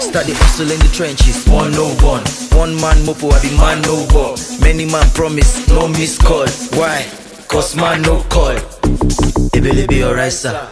Start the hustle in the trenches, 101. One man mopo, I be man no war. Many man promise, no miss call. Why? Cause man no call. It be alright, sir.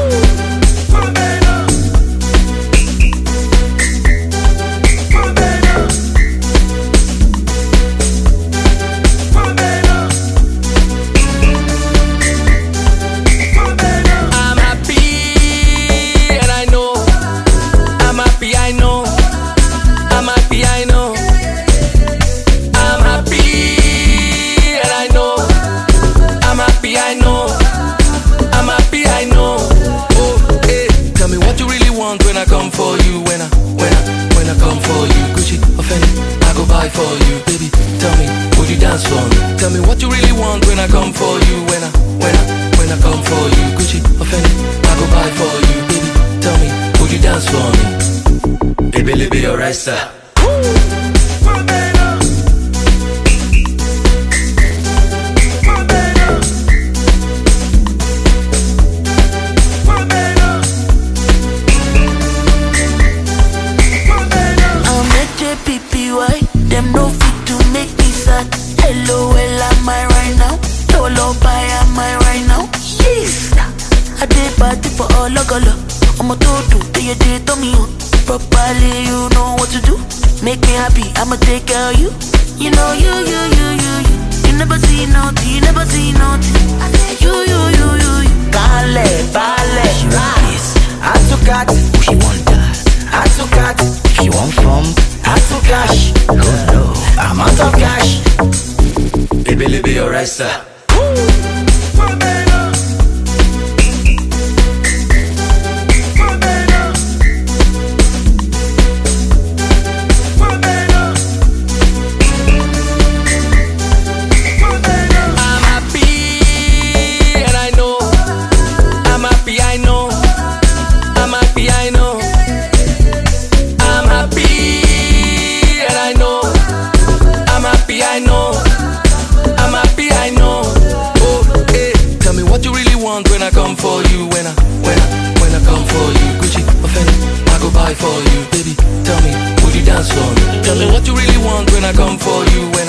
When I come for you, when I come for you, Gucci or Fendi, I go buy for you, baby. Tell me, would you dance for me? Tell me what you really want when I come for you, when I come for you, Gucci or Fendi, I go buy for you, baby. Tell me, would you dance for me? Baby, be alright, sir. Them no fit to make me sad. LOL am I right now? Lolo buy am I right now? Yes. I did party for all golo. I'm a toto, they did to me. Properly, you know what to do. Make me happy, I'ma take care of you. You know you never see nothing, you never see nothing. I say you. Ballet, she want this. I took cat, she want that. I took cat, she want from. I took cash, no, I'm out of cash. Baby, be alright, sir. When I come for you, when I come for you, Gucci or Fendi, I go buy for you, baby. Tell me, would you dance for me? Tell me what you really want when I come for you.